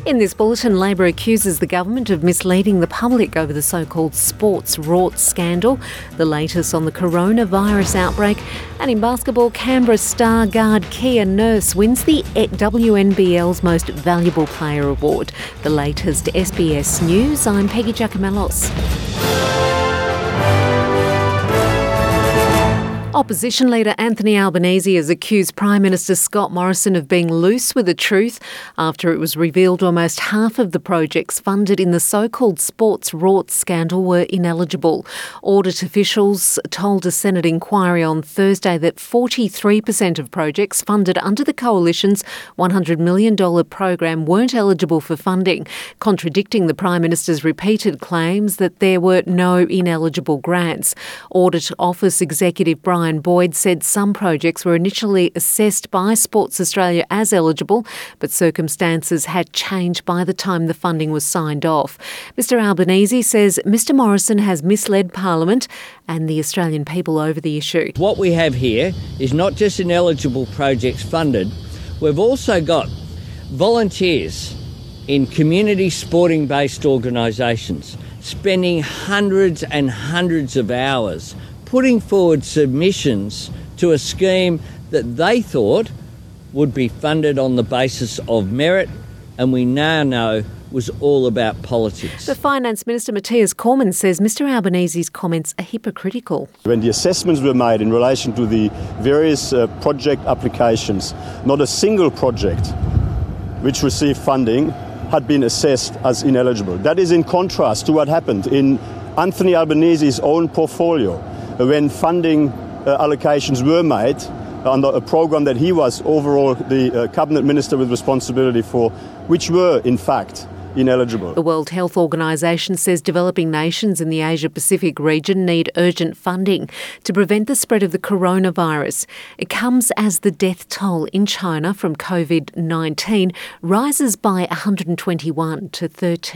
In this bulletin, Labor accuses the government of misleading the public over the so-called sports rorts scandal, the latest on the coronavirus outbreak, and in basketball, Canberra star guard Kia Nurse wins the WNBL's Most Valuable Player Award. The latest SBS News, I'm Peggy Giacomellos. Opposition leader Anthony Albanese has accused Prime Minister Scott Morrison of being loose with the truth after it was revealed almost half of the projects funded in the so-called sports rorts scandal were ineligible. Audit officials told a Senate inquiry on Thursday that 43% of projects funded under the Coalition's $100 million program weren't eligible for funding, contradicting the Prime Minister's repeated claims that there were no ineligible grants. Audit Office Executive Brian Boyd said some projects were initially assessed by Sports Australia as eligible, but circumstances had changed by the time the funding was signed off. Mr Albanese says Mr Morrison has misled Parliament and the Australian people over the issue. What we have here is not just ineligible projects funded, we've also got volunteers in community sporting-based organisations spending hundreds and hundreds of hours putting forward submissions to a scheme that they thought would be funded on the basis of merit, and we now know was all about politics. The Finance Minister Matthias Cormann says Mr Albanese's comments are hypocritical. When the assessments were made in relation to the various project applications, not a single project which received funding had been assessed as ineligible. That is in contrast to what happened in Anthony Albanese's own portfolio, when funding allocations were made under a program that he was overall the cabinet minister with responsibility for, which were in fact ineligible. The World Health Organization says developing nations in the Asia-Pacific region need urgent funding to prevent the spread of the coronavirus. It comes as the death toll in China from COVID-19 rises by 121 to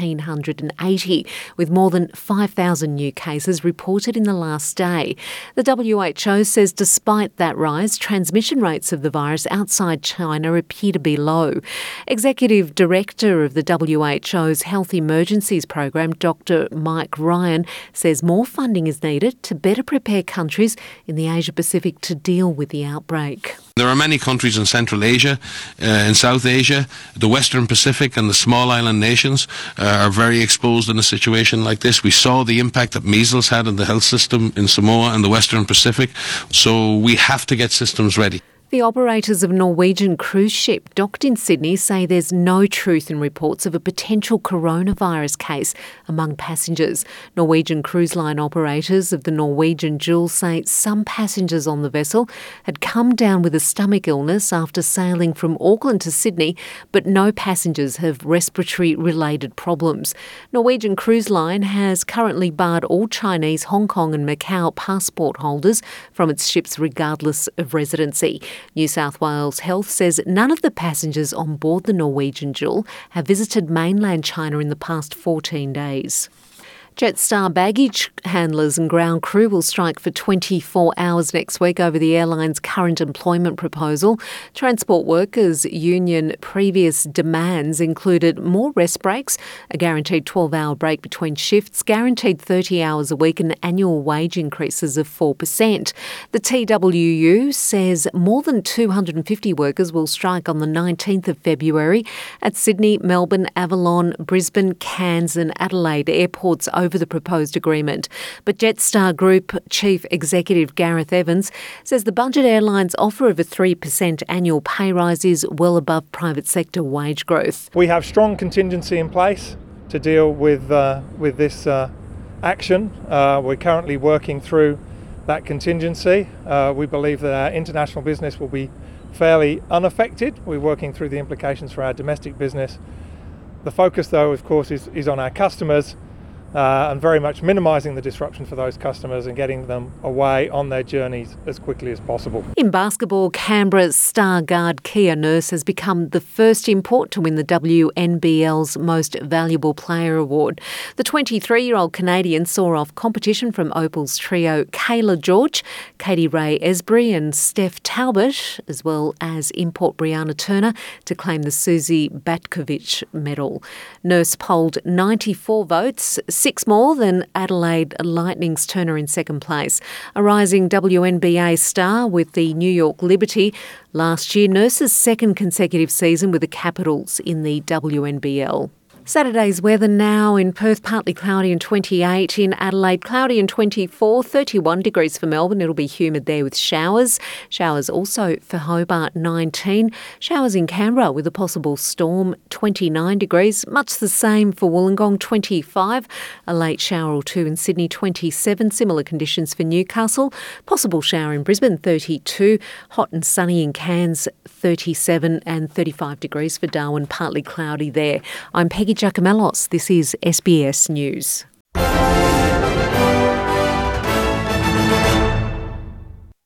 1,380, with more than 5,000 new cases reported in the last day. The WHO says despite that rise, transmission rates of the virus outside China appear to be low. Executive Director of the WHO's Health Emergencies Program, Dr Mike Ryan, says more funding is needed to better prepare countries in the Asia-Pacific to deal with the outbreak. There are many countries in Central Asia, in South Asia, the Western Pacific and the small island nations are very exposed in a situation like this. We saw the impact that measles had on the health system in Samoa and the Western Pacific, so we have to get systems ready. The operators of a Norwegian cruise ship docked in Sydney say there's no truth in reports of a potential coronavirus case among passengers. Norwegian cruise line operators of the Norwegian Jewel say some passengers on the vessel had come down with a stomach illness after sailing from Auckland to Sydney, but no passengers have respiratory-related problems. Norwegian Cruise Line has currently barred all Chinese, Hong Kong and Macau passport holders from its ships regardless of residency. New South Wales Health says none of the passengers on board the Norwegian Jewel have visited mainland China in the past 14 days. Jetstar baggage handlers and ground crew will strike for 24 hours next week over the airline's current employment proposal. Transport Workers Union previous demands included more rest breaks, a guaranteed 12-hour break between shifts, guaranteed 30 hours a week and annual wage increases of 4%. The TWU says more than 250 workers will strike on the 19th of February at Sydney, Melbourne, Avalon, Brisbane, Cairns and Adelaide airports over the proposed agreement. But Jetstar Group Chief Executive Gareth Evans says the budget airline's offer of a 3% annual pay rise is well above private sector wage growth. We have strong contingency in place to deal with this action. We're currently working through that contingency. We believe that our international business will be fairly unaffected. We're working through the implications for our domestic business. The focus, though, of course, is on our customers. and very much minimising the disruption for those customers and getting them away on their journeys as quickly as possible. In basketball, Canberra's star guard Kia Nurse has become the first import to win the WNBL's Most Valuable Player award. The 23-year-old Canadian saw off competition from Opal's trio Kayla George, Katie Ray Esbury and Steph Talbot, as well as import Brianna Turner, to claim the Susie Batkovich medal. Nurse polled 94 votes, 6 more than Adelaide Lightning's Turner in second place. A rising WNBA star with the New York Liberty. Last year, Nurse's second consecutive season with the Capitals in the WNBL. Saturday's weather now: in Perth, partly cloudy and 28. In Adelaide, cloudy and 24. 31 degrees for Melbourne. It'll be humid there with showers. Showers also for Hobart, 19. Showers in Canberra with a possible storm, 29 degrees. Much the same for Wollongong, 25. A late shower or two in Sydney, 27. Similar conditions for Newcastle. Possible shower in Brisbane, 32. Hot and sunny in Cairns, 37. And 35 degrees for Darwin, partly cloudy there. I'm Peggy Giacomellos. This is SBS News.